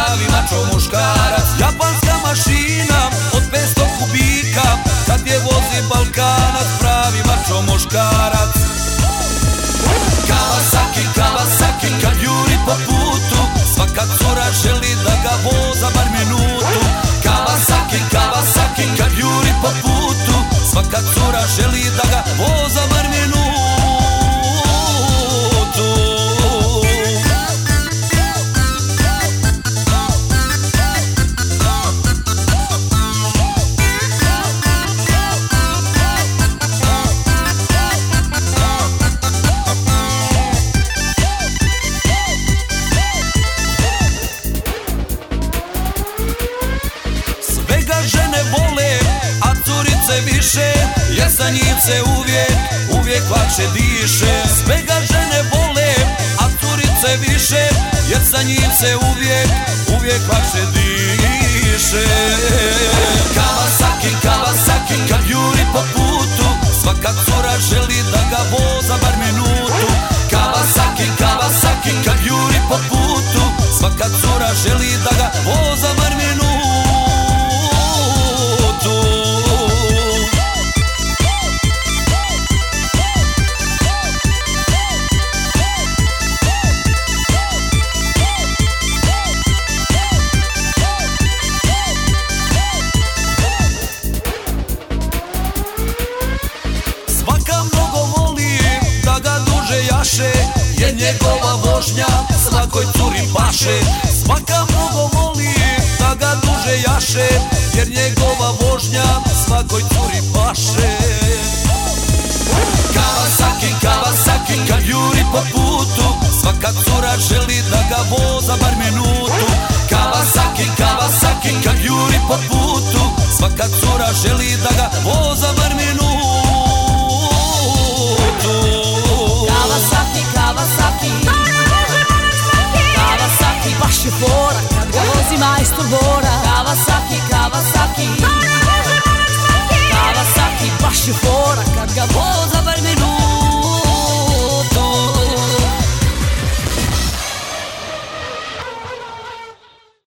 pravi mačo muškarac. Japanska mašina od 500 kubika, kad je vozi Balkanac, pravi mačo muškarac. Kawasaki, Kawasaki, kad juri po putu, svaka cura želi da ga voza bar minutu. Kawasaki, Kawasaki, kad juri po putu, svaka cura želi da ga voza bar minutu. Žene vole, a curice više, jer sa njim se uvijek lakše diše. Sve ga žene vole, a curice više, jer sa njim se uvijek lakše diše. Kawasaki, Kawasaki, kad juri po putu, svaka cura želi da ga voza bar minutu. Kawasaki, Kawasaki, kad juri po putu, svaka cura želi da ga voza bar minutu. Svaka mnogo voli da ga duže jaše, jer njegova vožnja svakoj curi paše. Svaka mnogo voli da ga duže jaše, jer njegova vožnja svakoj curi paše. Kawasaki,